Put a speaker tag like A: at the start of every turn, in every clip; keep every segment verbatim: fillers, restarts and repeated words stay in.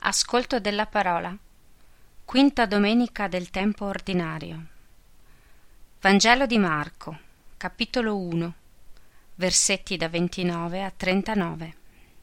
A: Ascolto della parola. Quinta domenica del tempo ordinario. Vangelo di Marco, capitolo uno, versetti da ventinove a trentanove.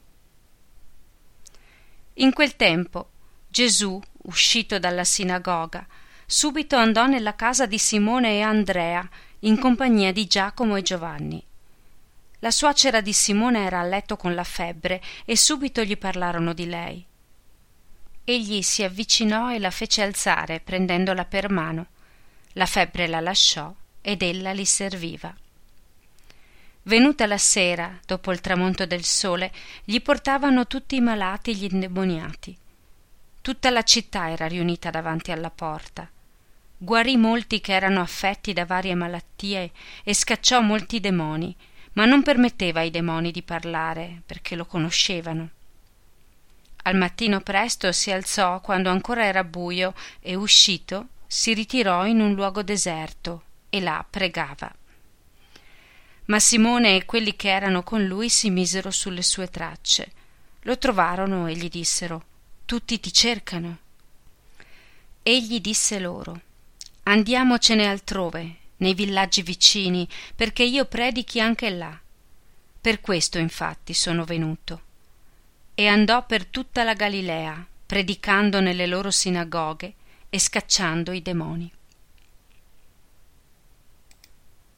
A: In quel tempo Gesù, uscito dalla sinagoga, subito andò nella casa di Simone e Andrea in compagnia di Giacomo e Giovanni. La suocera di Simone era a letto con la febbre e subito gli parlarono di lei. Egli si avvicinò e la fece alzare, prendendola per mano. La febbre la lasciò ed ella li serviva. Venuta la sera, dopo il tramonto del sole, gli portavano tutti i malati e gli indemoniati. Tutta la città era riunita davanti alla porta. Guarì molti che erano affetti da varie malattie e scacciò molti demoni, ma non permetteva ai demoni di parlare, perché lo conoscevano. Al mattino presto si alzò quando ancora era buio e, uscito, si ritirò in un luogo deserto e là pregava. Ma Simone e quelli che erano con lui si misero sulle sue tracce. Lo trovarono e gli dissero: «Tutti ti cercano». Egli disse loro: «Andiamocene altrove, nei villaggi vicini, perché io predichi anche là. Per questo infatti sono venuto». E andò per tutta la Galilea, predicando nelle loro sinagoghe e scacciando i demoni.